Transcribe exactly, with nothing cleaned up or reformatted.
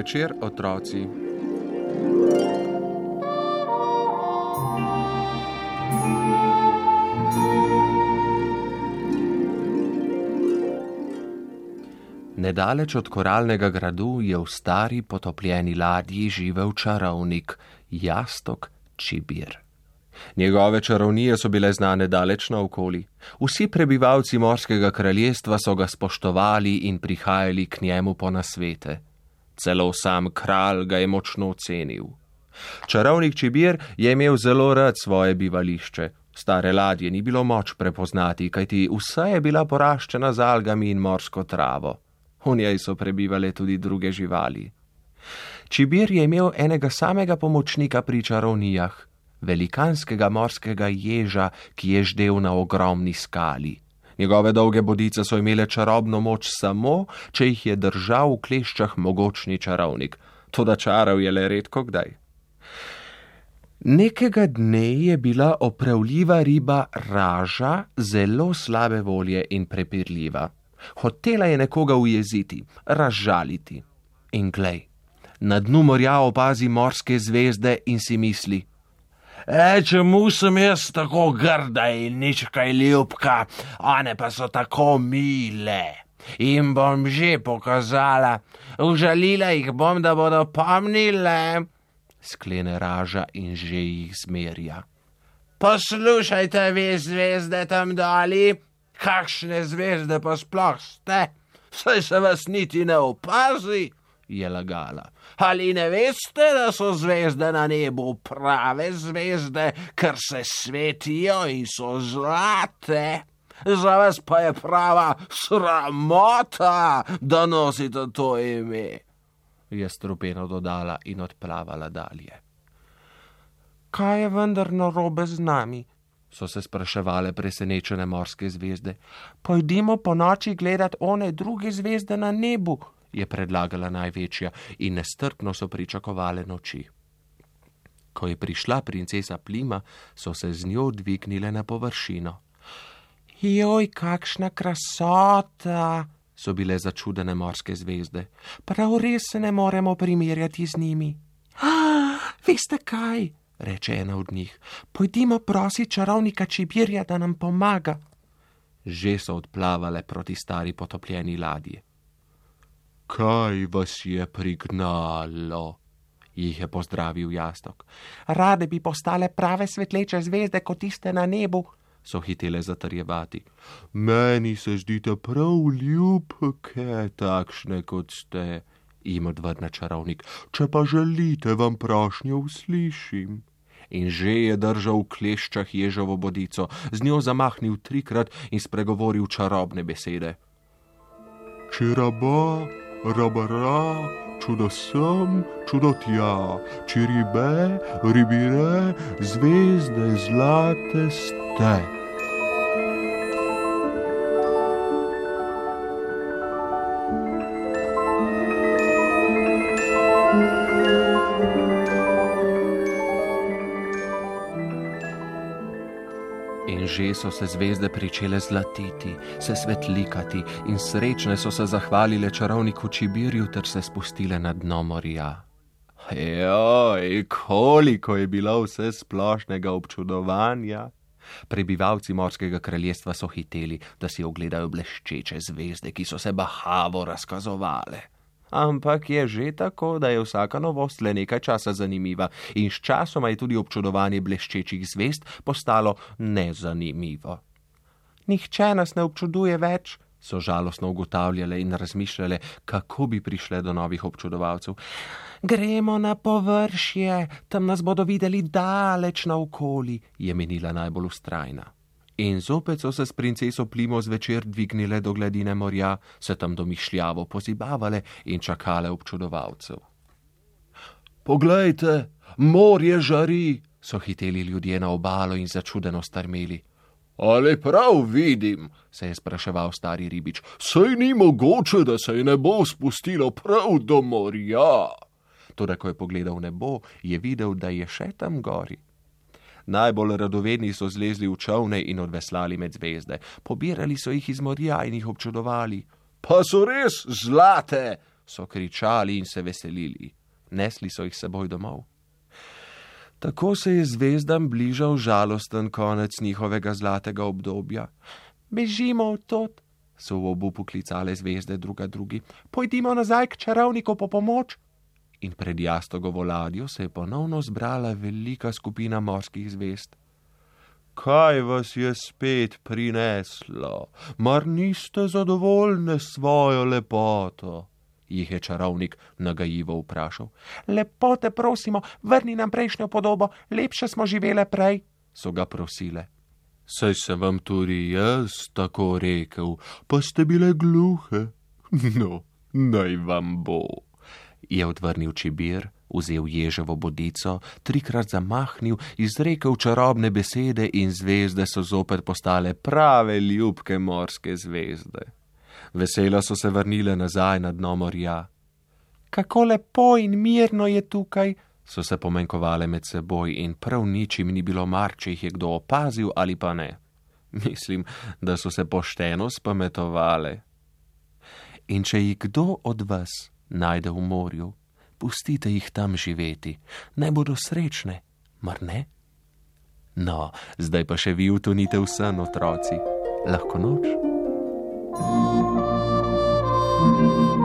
večer, otroci. Nedaleč od koralnega gradu je v stari potopljeni ladji živel čarovnik Jastok Čibir. Njegove čarovnije so bile znane daleč naokoli. Vsi prebivalci morskega kraljestva so ga spoštovali in prihajali k njemu po nasvete. Celo sam kralj ga je močno cenil. Čarovnik Čibir je imel zelo rad svoje bivališče. Stare ladje ni bilo moč prepoznati, kajti vsa je bila poraščena z algami in morsko travo. V njej so prebivale tudi druge živali. Čibir je imel enega samega pomočnika pri čarovnijah, velikanskega morskega ježa, ki je ždel na ogromni skali. Njegove dolge bodice so imele čarobno moč samo, če jih je držal v kleščah mogočni čarovnik, toda čaral je le redko kdaj. Nekega dne je bila opravljiva riba Raža zelo slabe volje in prepirljiva. Hotela je nekoga ujeziti, razžaliti. In glej, na dnu morja opazi morske zvezde in si misli: E, čemu sem jaz tako grda in nič kaj ljubka, one pa so tako mile. In bom že pokazala, užalila jih bom, da bodo pomnile. Sklene Raža in že jih zmerja. Poslušajte vi zvezde tam doli, kakšne zvezde pa sploh ste? Saj se vas niti ne opazi, je lagala. Ali ne veste, da so zvezde na nebu prave zvezde, ker se svetijo in so zlate? Za vas pa je prava sramota, da nosite to ime, je strupeno dodala in odplavala dalje. Kaj je vendar narobe z nami? So se spraševale presenečene morske zvezde. Pojdimo po noči gledat one druge zvezde na nebu, je predlagala največja in nestrpno so pričakovale noči. Ko je prišla princesa Plima, so se z njo dvignile na površino. Joj, kakšna krasota, so bile začudene morske zvezde. Prav res se ne moremo primerjati z njimi. Ah, veste kaj? Reče ena od njih. Pojdimo prosi čarovnika Čibirja, da nam pomaga. Že so odplavale proti stari potopljeni ladji. Kaj vas je prignalo? Jih je pozdravil Jastok. Rade bi postale prave svetleče zvezde kot tiste na nebu, so hitele zatrjevati. Meni se zdite prav ljubke, takšne kot ste, jim odvrne čarovnik. Če pa želite, vam prošnjo uslišim. In že je držal v kleščah ježovo bodico, z njo zamahnil trikrat in spregovoril čarobne besede. Čiraba, rabara, čudo sem, čudo tja, čiribe, ribire, zvezde zlate ste. In že so se zvezde pričele zlatiti, se svetlikati in srečne so se zahvalile čarovniku Čibirju ter se spustile na dno morja. Joj, koliko je bilo vse splošnega občudovanja! Prebivalci morskega kraljestva so hiteli, da si ogledajo bleščeče zvezde, ki so se bahavo razkazovale. Ampak je že tako, da je vsaka novost le nekaj časa zanimiva in s časoma je tudi občudovanje bleščečih zvezd postalo nezanimivo. Nihče nas ne občuduje več, so žalostno ugotavljale in razmišljale, kako bi prišle do novih občudovalcev. Gremo na površje, tam nas bodo videli daleč naokoli, je menila najbolj vztrajna. In zopet so se s princeso Plimo zvečer dvignile do gladine morja, se tam domišljavo pozibavale in čakale občudovalcev. Poglejte, morje žari, so hiteli ljudje na obalo in začudeno strmeli. Ali prav vidim, se je spraševal stari ribič, saj ni mogoče, da se je nebo spustilo prav do morja. Toda ko je pogledal nebo, je videl, da je še tam gori. Najbolj radovedni so zlezli v čolne in odveslali med zvezde. Pobirali so jih iz morja in jih občudovali. Pa so res zlate, so kričali in se veselili. Nesli so jih seboj domov. Tako se je zvezdam bližal žalosten konec njihovega zlatega obdobja. Bežimo v tot, so v obupu klicale zvezde druga drugi. Pojdimo nazaj k čarovniku po pomoč. In pred Jastogovo ladjo se je ponovno zbrala velika skupina morskih zvezd. Kaj vas je spet prineslo? Mar niste zadovoljne s svojo lepoto? Jih je čarovnik nagajivo vprašal. Lepo te prosimo, vrni nam prejšnjo podobo, lepše smo živele prej, so ga prosile. Saj sem vam tudi jaz tako rekel, pa ste bile gluhe. No, naj vam bo, je odvrnil Čibir, vzel ježevo bodico, trikrat zamahnil, izrekel čarobne besede in zvezde so zopet postale prave ljubke morske zvezde. Veselo so se vrnile nazaj na dno morja. Kako lepo in mirno je tukaj, so se pomenkovale med seboj in prav ničim ni bilo mar, če jih je kdo opazil ali pa ne. Mislim, da so se pošteno spametovale. In če jih kdo od vas najde v morju, pustite jih tam živeti, naj bodo srečne, mar ne? No, zdaj pa še vi utonite v sen, otroci. Lahko noč? Thank you.